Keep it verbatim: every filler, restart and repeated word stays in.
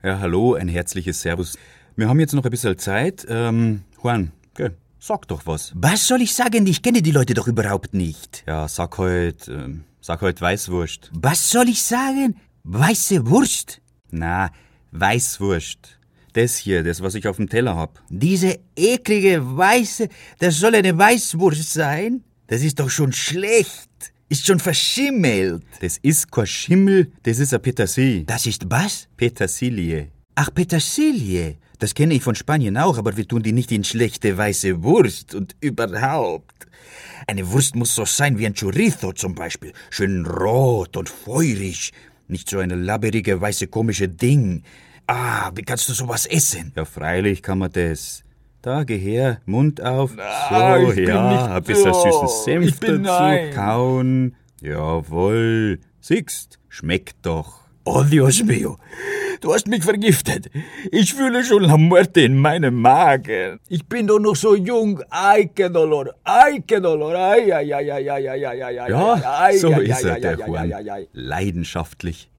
Ja, hallo, ein herzliches Servus. Wir haben jetzt noch ein bisschen Zeit. Ähm, Juan, gell, sag doch was. Was soll ich sagen? Ich kenne die Leute doch überhaupt nicht. Ja, sag heut, ähm, sag heut Weißwurst. Was soll ich sagen? Weiße Wurst? Na, Weißwurst. Das hier, das, was ich auf dem Teller hab. Diese eklige Weiße, das soll eine Weißwurst sein? Das ist doch schon schlecht. Ist schon verschimmelt. Das ist kein Schimmel, das ist ein Petersilie. Das ist was? Petersilie. Ach, Petersilie. Das kenne ich von Spanien auch, aber wir tun die nicht in schlechte weiße Wurst und überhaupt. Eine Wurst muss so sein wie ein Chorizo zum Beispiel. Schön rot und feurig. Nicht so eine labberige, weiße, komische Ding. Ah, wie kannst du sowas essen? Ja, freilich kann man das. Da, geh her, Mund auf. Ah, so, ich bin ja, nicht ein bisschen so. süßen Senf Ich bin dazu. nein. Kauen. Jawohl. Siehst, schmeckt doch. Oh, Dios mío, du hast mich vergiftet. Ich fühle schon la muerte in meinem Magen. Ich bin doch noch so jung. Ay, qué dolor. Ay, qué dolor. Ay, ay, ay, ay, ay, ay, ay, ay, ay, Ja, ay, so ay, ist ay, er, ay, der ay, Juan. ay, ay, ay. Leidenschaftlich.